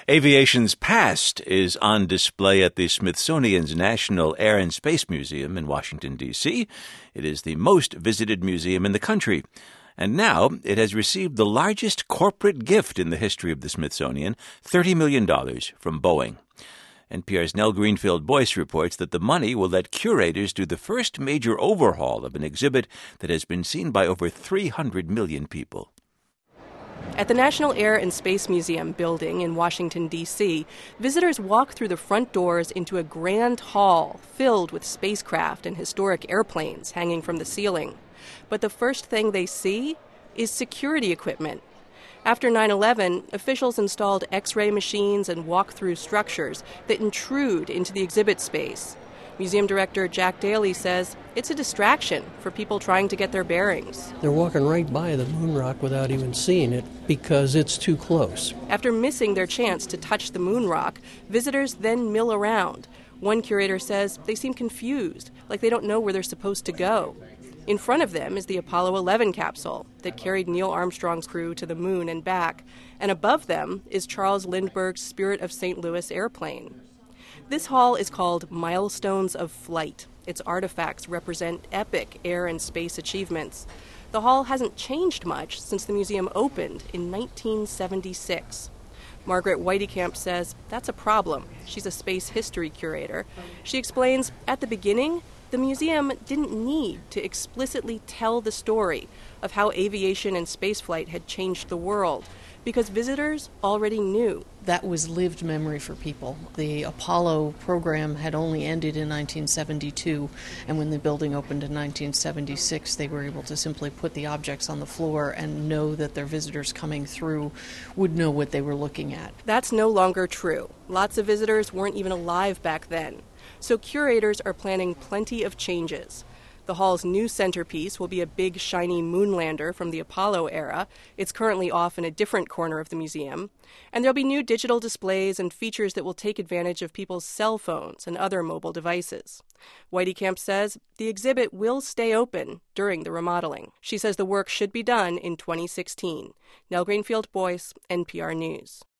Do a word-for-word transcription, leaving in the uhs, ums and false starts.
Aviation's past is on display at the Smithsonian's National Air and Space Museum in Washington, D C It is the most visited museum in the country. And now it has received the largest corporate gift in the history of the Smithsonian, thirty million dollars from Boeing. N P R's Nell Greenfield-Boyce reports that the money will let curators do the first major overhaul of an exhibit that has been seen by over three hundred million people. At the National Air and Space Museum building in Washington, D C, visitors walk through the front doors into a grand hall filled with spacecraft and historic airplanes hanging from the ceiling. But the first thing they see is security equipment. After nine eleven, officials installed X-ray machines and walk-through structures that intrude into the exhibit space. Museum director Jack Daly says it's a distraction for people trying to get their bearings. They're walking right by the moon rock without even seeing it because it's too close. After missing their chance to touch the moon rock, visitors then mill around. One curator says they seem confused, like they don't know where they're supposed to go. In front of them is the Apollo eleven capsule that carried Neil Armstrong's crew to the moon and back, and above them is Charles Lindbergh's Spirit of Saint Louis airplane. This hall is called Milestones of Flight. Its artifacts represent epic air and space achievements. The hall hasn't changed much since the museum opened in nineteen seventy-six. Margaret Whitekamp says that's a problem. She's a space history curator. She explains, at the beginning, the museum didn't need to explicitly tell the story of how aviation and spaceflight had changed the world, because visitors already knew. That was lived memory for people. The Apollo program had only ended in nineteen seventy-two, and when the building opened in nineteen seventy-six, they were able to simply put the objects on the floor and know that their visitors coming through would know what they were looking at. That's no longer true. Lots of visitors weren't even alive back then. So curators are planning plenty of changes. The hall's new centerpiece will be a big, shiny moonlander from the Apollo era. It's currently off in a different corner of the museum. And there'll be new digital displays and features that will take advantage of people's cell phones and other mobile devices. Whitekamp says the exhibit will stay open during the remodeling. She says the work should be done in twenty sixteen. Nell Greenfield-Boyce, N P R News.